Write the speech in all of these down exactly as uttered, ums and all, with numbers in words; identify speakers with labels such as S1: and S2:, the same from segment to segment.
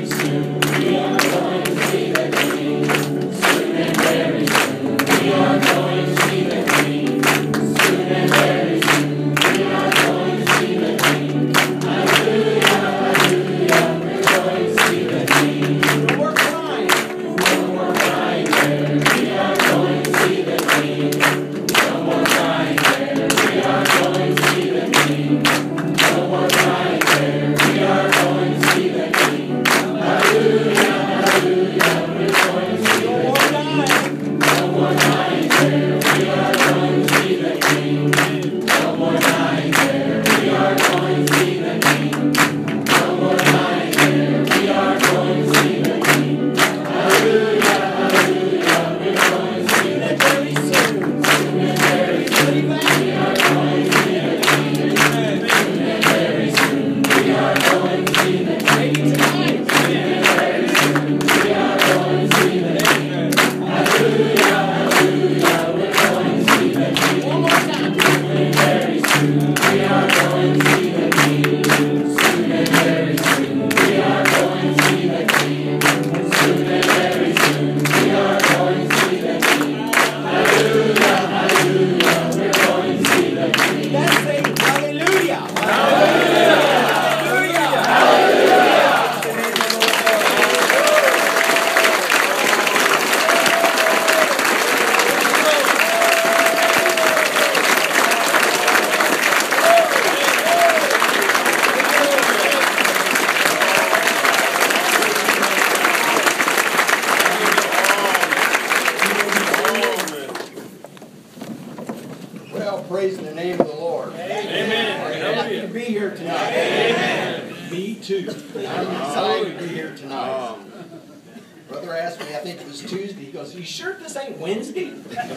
S1: Praise the name of the Lord.
S2: Amen.
S1: Are you happy to be here tonight?
S2: Amen.
S1: Me too. I'm excited to be here tonight. Brother asked me, I think it was Tuesday, he goes, "You sure this ain't Wednesday?"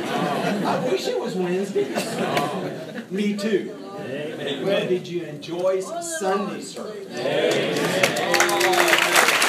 S1: I wish it was Wednesday. Me too. Amen. Well, did you enjoy Sunday service? Amen.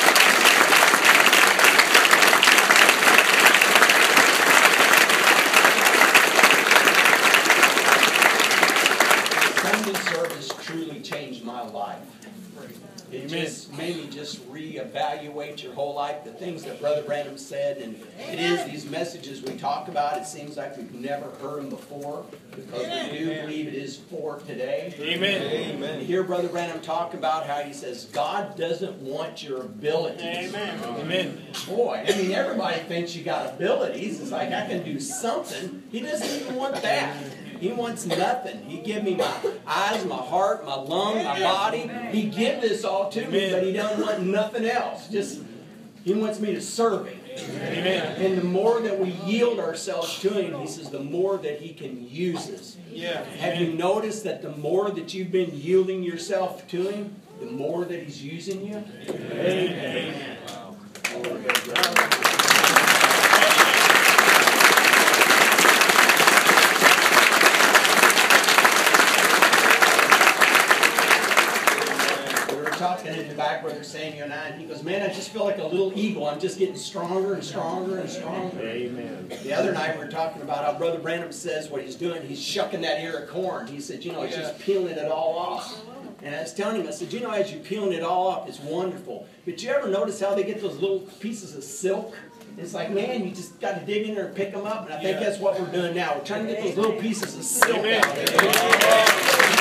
S1: Service truly changed my life. It
S2: Amen.
S1: just made me just reevaluate your whole life, the things that Brother Branham said, and it is these messages we talk about. It seems like we've never heard them before, because we do believe it is for today.
S2: Amen.
S1: Amen. You hear Brother Branham talk about how he says God doesn't want your abilities.
S2: Amen. Amen.
S1: Boy, I mean, everybody thinks you got abilities. It's like I can do something. He doesn't even want that. He wants nothing. He give me my eyes, my heart, my lung, my body. He give this all to me, but he doesn't want nothing else. Just, he wants me to serve him.
S2: Amen.
S1: And the more that we yield ourselves to him, he says, the more that he can use us.
S2: Yeah.
S1: Have you noticed that the more that you've been yielding yourself to him, the more that he's using you? Amen. Wow. Talking in the back, Brother Samuel and I, and he goes, "Man, I just feel like a little eagle. I'm just getting stronger and stronger and stronger." Amen. The other night we were talking about how Brother Branham says what he's doing. He's shucking that ear of corn. He said, you know, he's just peeling it all off. And I was telling him, I said, you know, as you're peeling it all off, it's wonderful. But you ever notice how they get those little pieces of silk? It's like, man, you just got to dig in there and pick them up. And I think that's what we're doing now. We're trying to get those little pieces of silk
S2: Amen.
S1: out there.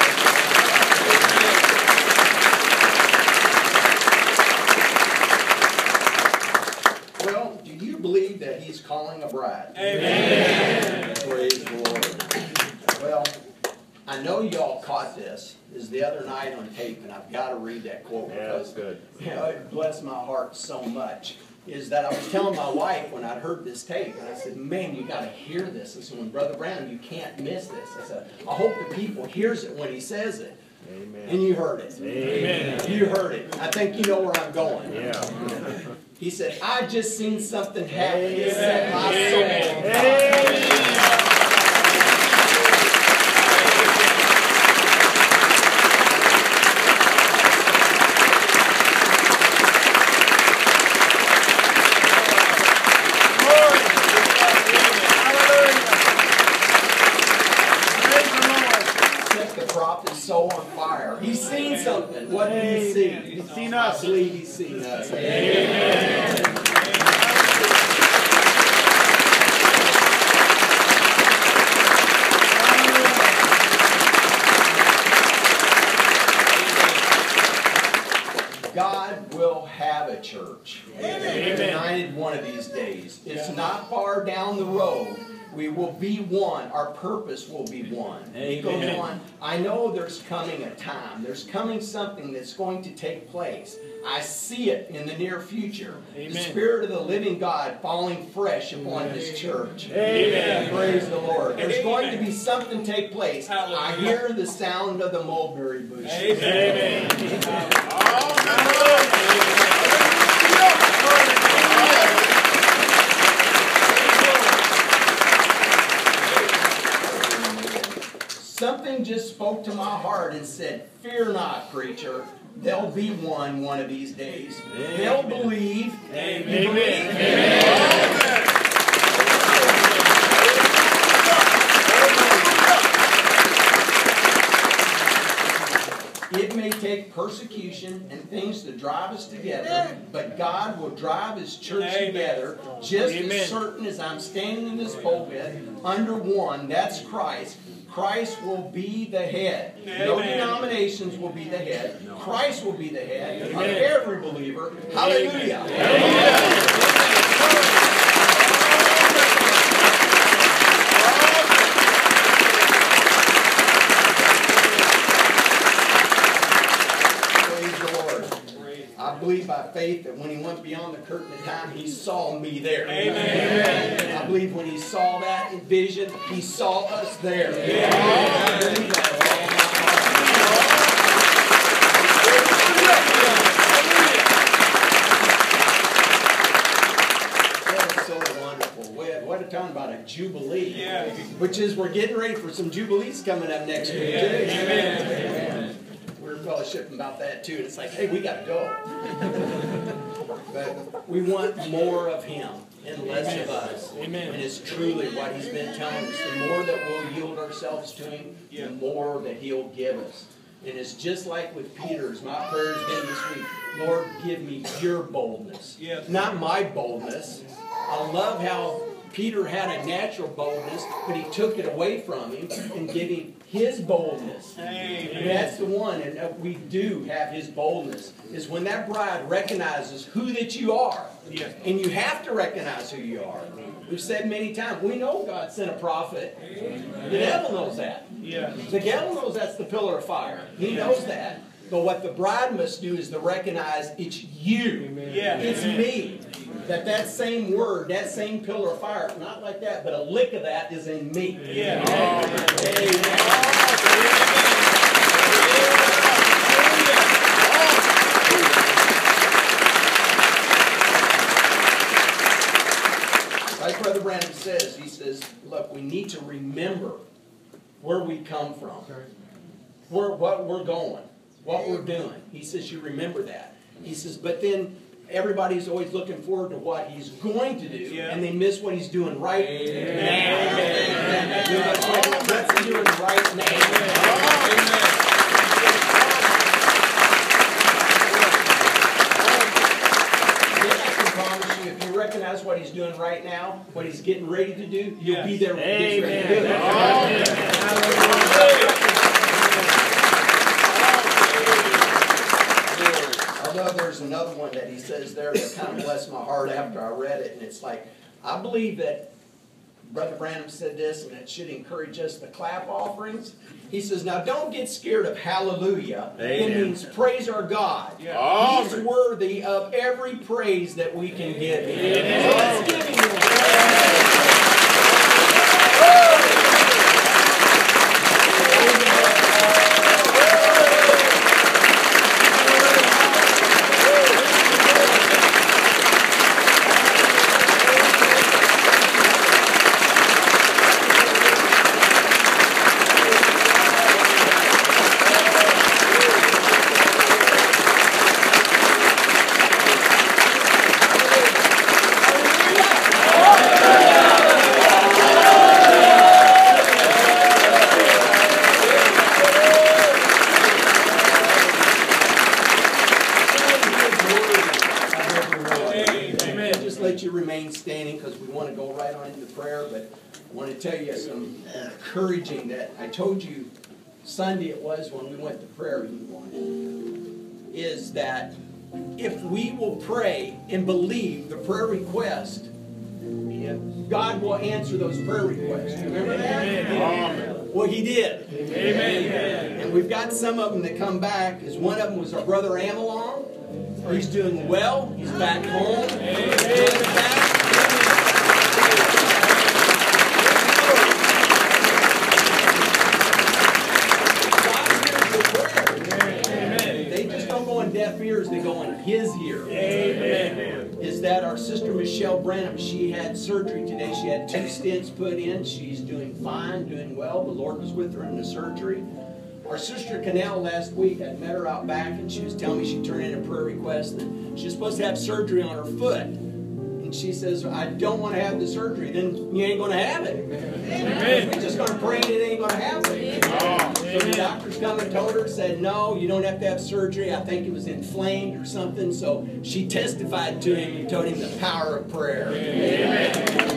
S1: Well, do you believe that he's calling a bride?
S2: Amen.
S1: Praise the Lord. Well, I know y'all caught this. This is the other night on tape, and I've got to read that quote because
S2: good.
S1: You know, it blessed my heart so much. Is that I was telling my wife when I'd heard this tape, and I said, "Man, you got to hear this." I said, "When Brother Branham, you can't miss this." I said, "I hope the people hears it when he says it." Amen. And you heard it.
S2: Amen.
S1: You heard it. I think you know where I'm going.
S2: Yeah.
S1: He said, "I just seen something happen." It
S2: Amen.
S1: set my soul on fire.
S2: Amen. Amen.
S1: Set the prophet's soul on fire. He's seen something. What did he see?
S2: He's seen us.
S1: I believe He's seen us.
S2: Amen.
S1: God will have a church.
S2: Amen.
S1: United one of these days. It's not far down the road. We will be one. Our purpose will be one. It goes
S2: Amen.
S1: on. I know there's coming a time. There's coming something that's going to take place. I see it in the near future.
S2: Amen.
S1: The Spirit of the living God falling fresh upon His church.
S2: Amen.
S1: Praise the Lord. There's going to be something take place. I hear the sound of the mulberry bush.
S2: Amen.
S1: Something just spoke to my heart and said, fear not, preacher. There'll be one one of these days.
S2: Amen.
S1: They'll believe.
S2: Amen.
S1: You believe?
S2: Amen.
S1: It may take persecution and things to drive us together, but God will drive His church
S2: Amen.
S1: together just
S2: Amen.
S1: as certain as I'm standing in this pulpit under one, that's Christ. Christ will be the head. No
S2: Amen.
S1: denominations will be the head. Christ will be the head of
S2: Amen.
S1: every believer. Hallelujah. Praise the Lord. I believe by faith that when He went beyond the curtain of time, He saw me there.
S2: Amen.
S1: I believe when He saw that in vision, He saw us there.
S2: Amen.
S1: I believe that with all my heart. That is so wonderful. What what a time about a jubilee.
S2: Yeah.
S1: Which is we're getting ready for some jubilees coming up next week too.
S2: Amen.
S1: Amen. We're fellowshipping about that too. It's like, hey, we got to go. But we want more of Him and less of us.
S2: Amen.
S1: And it's truly what He's been telling us. The more that we'll yield ourselves to Him, the more that He'll give us. And it's just like with Peter's. My prayer has been this week, Lord, give me your boldness.
S2: Yes.
S1: Not my boldness. I love how Peter had a natural boldness, but he took it away from him and gave him his boldness.
S2: Amen.
S1: And that's the one, and uh, we do have his boldness, is when that bride recognizes who that you are.
S2: Yes.
S1: And you have to recognize who you are. We've said many times, we know God sent a prophet. The devil knows that.
S2: Yeah.
S1: The devil knows that's the pillar of fire. He knows that. But what the bride must do is to recognize it's you.
S2: Yeah.
S1: It's me. That that same word, that same pillar of fire, not like that, but a lick of that is in me.
S2: Yeah.
S1: Like Brother Branham says, he says, look, we need to remember where we come from, where, what we're going, what we're doing. He says, you remember that. He says, but then everybody's always looking forward to what He's going to do,
S2: Yeah.
S1: and they miss what He's doing right
S2: Amen.
S1: now. That's what that's He's doing right now. I can promise you, if you recognize what He's doing right now, what He's getting ready to do, you'll be there when He gets ready to do it. Although there's another one that he says there that kind of blessed my heart after I read it, and it's like, I believe that Brother Branham said this, and it should encourage us to clap offerings. He says, now don't get scared of hallelujah. It
S2: Amen.
S1: means praise our God.
S2: Yeah.
S1: He's worthy of every praise that we can give Him. So let's give Him the let you remain standing because we want to go right on into prayer, but I want to tell you some encouraging that I told you Sunday it was when we went to prayer meeting, is that if we will pray and believe the prayer request, God will answer those prayer requests. Remember that? Amen. Well, He did. Amen. And we've got some of them that come back. Because one of them was our brother Amalon. He's doing well. He's back home. Amen. Deaf ears, they go in His ear. Amen. Is that our sister Michelle Branham? She had surgery today. She had two stents put in. She's doing fine, doing well. The Lord was with her in the surgery. Our sister Canal last week, I met her out back, and she was telling me she turned in a prayer request that she's supposed to have surgery on her foot. And she says, I don't want to have the surgery. Then you ain't going to have it. Amen. We're just going to pray and it ain't going to happen. Oh, so the doctors come and told her, said, no, you don't have to have surgery. I think it was inflamed or something. So she testified to him and told him the power of prayer. Amen.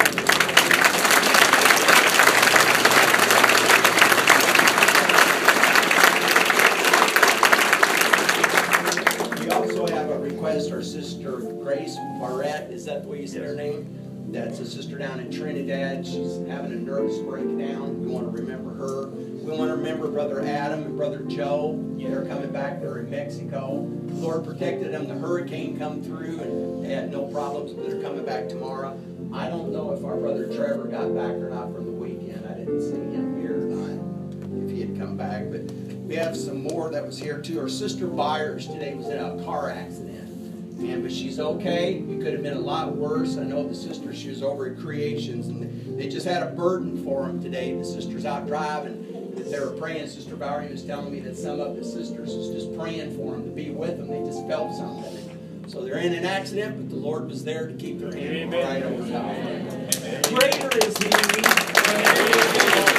S1: Our sister Grace Barrett, is that the way you said her name? That's a sister down in Trinidad. She's having a nervous breakdown. We want to remember her. We want to remember Brother Adam and Brother Joe. They're coming back. They're in Mexico. The Lord protected them. The hurricane come through and they had no problems, but they're coming back tomorrow. I don't know if our brother Trevor got back or not from the weekend. I didn't see him here or not, if he had come back. But we have some more that was here too. Our sister Byers today was in a car accident. And, but she's okay. It could have been a lot worse. I know the sister, she was over at Creations, and they just had a burden for them today. The sister's out driving. They were praying. Sister Bowery was telling me that some of the sisters was just praying for them to be with them. They just felt something. So they're in an accident, but the Lord was there to keep their hand right over top. Greater is He. Amen.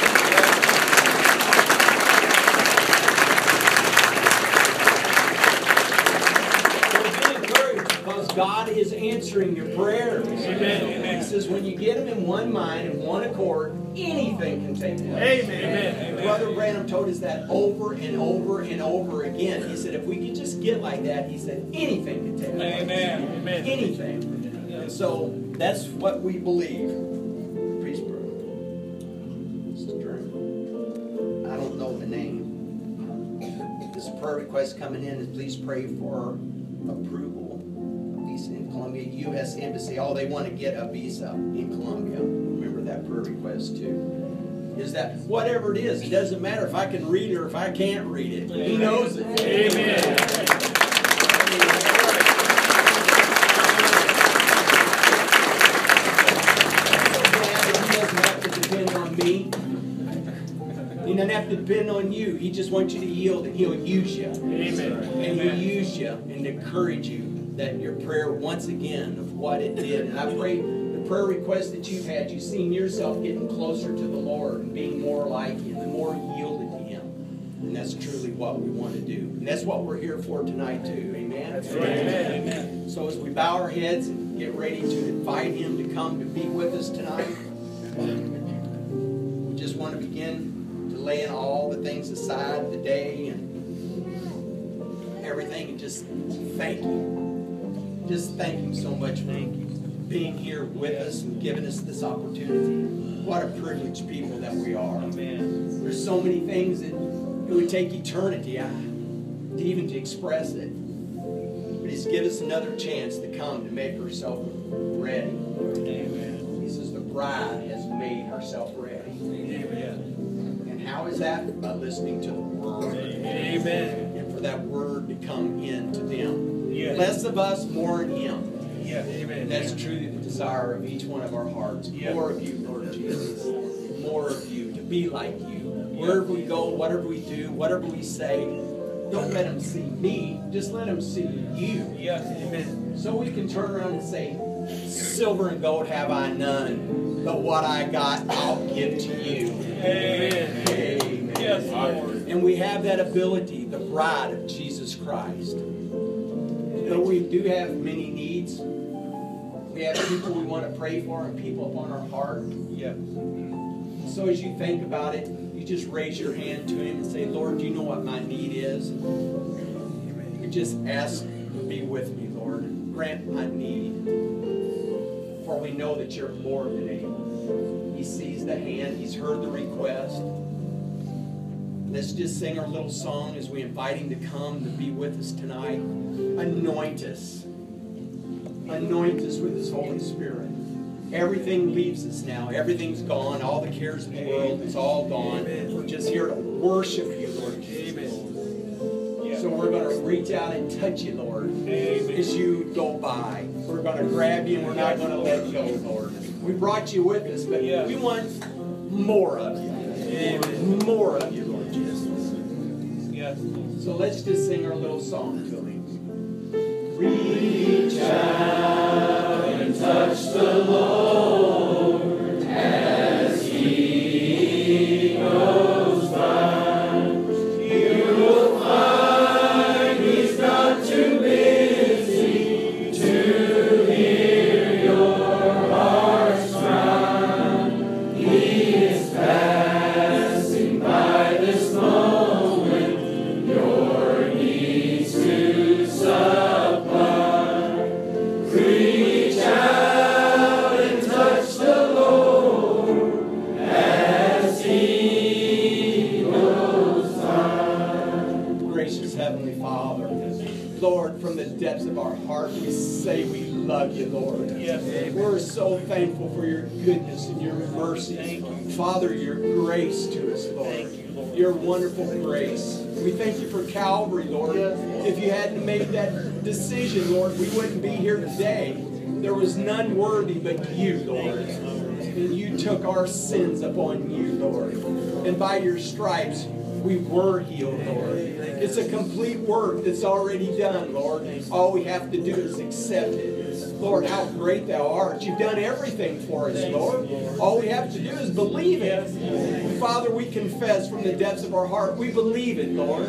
S1: God is answering your prayers. Amen. He says when you get them in one mind and one accord, anything can take place. Amen. Brother Branham told us that over and over and over again. He said if we could just get like that, he said anything can take place. Amen. Anything. And so that's what we believe. Peace, brother. Sister, I don't know the name. This prayer request coming in is please pray for approval. In Colombia, U S Embassy, oh, they want to get a visa in Colombia. Remember that prayer request too. Is that whatever it is, it doesn't matter if I can read it or if I can't read it. He knows it. Amen. He doesn't have to depend on me. He doesn't have to depend on you. He just wants you to yield and He'll use you. Amen. And He'll use you and encourage you. That your prayer once again of what it did. And I pray the prayer request that you've had, you've seen yourself getting closer to the Lord and being more like Him and more yielded to Him. And that's truly what we want to do. And that's what we're here for tonight too. Amen? That's right. Amen. Amen. So as we bow our heads and get ready to invite Him to come to be with us tonight, we just want to begin to lay in all the things aside, the day and everything, and just thank You. Just thank Him so much for being here with us and giving us this opportunity. What a privileged people that we are. Amen. There's so many things that it would take eternity to even to express it. But He's given us another chance to come to make herself ready. Amen. He says the bride has made herself ready. Amen. And how is that? By listening to the Word. Amen. And for that Word to come into them. Yes. Less of us, more in Him. Yes. Amen. That's truly the desire of each one of our hearts. Yes. More of You, Lord Jesus. More of You, to be like You. Wherever we go, whatever we do, whatever we say, don't let them see me. Just let them see You. Yes. Amen. So we can turn around and say, silver and gold have I none, but what I got I'll give to You. Amen. Amen. Yes, Lord. And we have that ability, the bride of Jesus Christ. Though we do have many needs, we We have people we want to pray for and people upon our heart.
S2: Yeah.
S1: So as you think about it, you just raise your hand to Him and say, Lord, do you know what my need is? You just ask to be with me, Lord. Grant my need. For we know that you're more than able. He sees the hand. He's heard the request. Let's just sing our little song as we invite Him to come to be with us tonight. Anoint us. Anoint us with His Holy Spirit. Everything leaves us now. Everything's gone. All the cares of the world, it's all gone. We're just here to worship you, Lord Jesus. So we're going to reach out and touch you, Lord, as you go by. We're going to grab you and we're not going to let go, Lord. We brought you with us, but we want more of you. More of you, Lord Jesus. So let's just sing our little song to Him. Reach out and touch the Lord as He goes by. You will find He's not too busy to hear your heart's cry. He is passing by this moment, your needs to supply. Reach out and touch the Lord as He goes by. Gracious Heavenly Father, Lord, from the depths of our heart, we say we love you, Lord. Yes. We're so thankful for your goodness and your mercy. Thank you. Father, your grace to us, Lord. Thank you, Lord. Your wonderful grace. We thank you for Calvary, Lord. Yes. If you hadn't made that decision, Lord, we wouldn't be here today. There was none worthy but you, Lord. And you took our sins upon you, Lord. And by your stripes, we were healed, Lord. It's a complete work that's already done, Lord. All we have to do is accept it. Lord, how great thou art. You've done everything for us, Lord. All we have to do is believe it. Father, we confess from the depths of our heart, we believe it, Lord.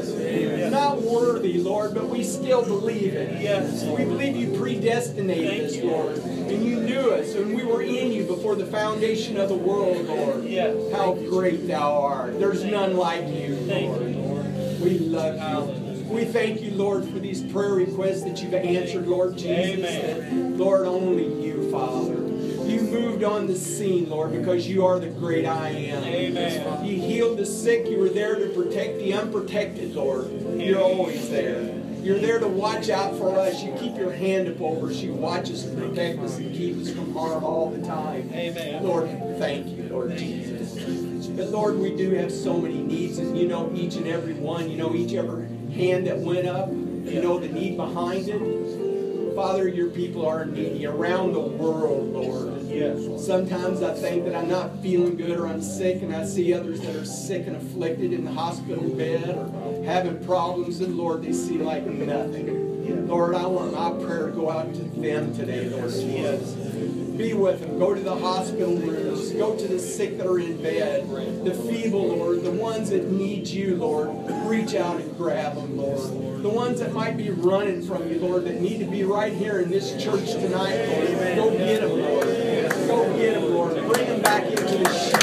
S1: Not worthy, Lord, but we still believe it. We believe you predestinated us, Lord. And you knew us, and we were in you before the foundation of the world, Lord. How great thou art. There's none like you, Lord. We love you. We thank you, Lord, for these prayer requests that you've answered, Lord Jesus. Amen. Lord, only you, Father. You moved on the scene, Lord, because you are the great I am. Amen. You healed the sick. You were there to protect the unprotected, Lord. You're always there. You're there to watch out for us. You keep your hand up over us. You watch us and protect us and keep us from harm all the time. Amen. Lord, thank you, Lord Jesus. But Lord, we do have so many needs, and you know each and every one. You know each every hand that went up. You know the need behind it. Father, your people are needy around the world, Lord. Yes. Sometimes I think that I'm not feeling good or I'm sick, and I see others that are sick and afflicted in the hospital bed or having problems, and Lord, they seem like nothing. Lord, I want my prayer to go out to them today, Lord Jesus. Be with them. Go to the hospital rooms. Go to the sick that are in bed. The feeble, Lord. The ones that need you, Lord. Reach out and grab them, Lord. The ones that might be running from you, Lord, that need to be right here in this church tonight, Lord. Go get them, Lord. Go get them, Lord. Bring them back into the sheep.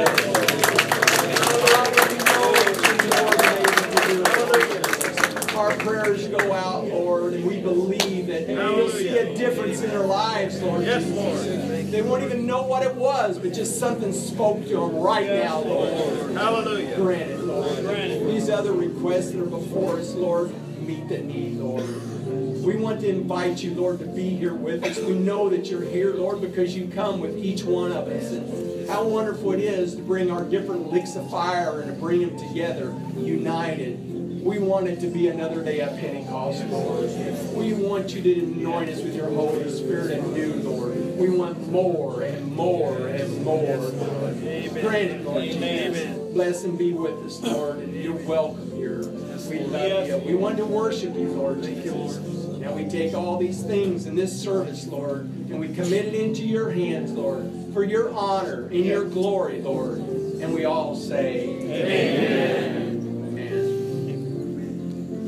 S1: Our prayers go out, Lord, and we believe that we'll see a difference in their lives, Lord. Yes, Lord. They won't even know what it was, but just something spoke to them right now, Lord. Hallelujah. Grant it, Lord. These other requests that are before us, Lord, meet the need, Lord. We want to invite you, Lord, to be here with us. We know that you're here, Lord, because you come with each one of us. And how wonderful it is to bring our different licks of fire and to bring them together, united. We want it to be another day of Pentecost, Lord. We want you to anoint us with your Holy Spirit anew, Lord. We want more and more and more, Lord. Grant it, Lord Jesus. Bless and be with us, Lord, and you're welcome here. We love you. We want to worship you, Lord Jesus. Now we take all these things in this service, Lord, and we commit it into your hands, Lord, for your honor and your glory, Lord. And we all say, Amen.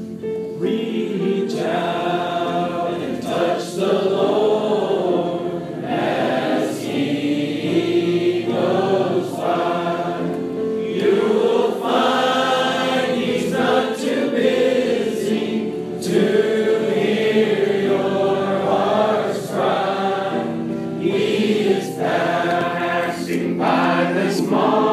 S1: Reach out and touch the Lord
S3: small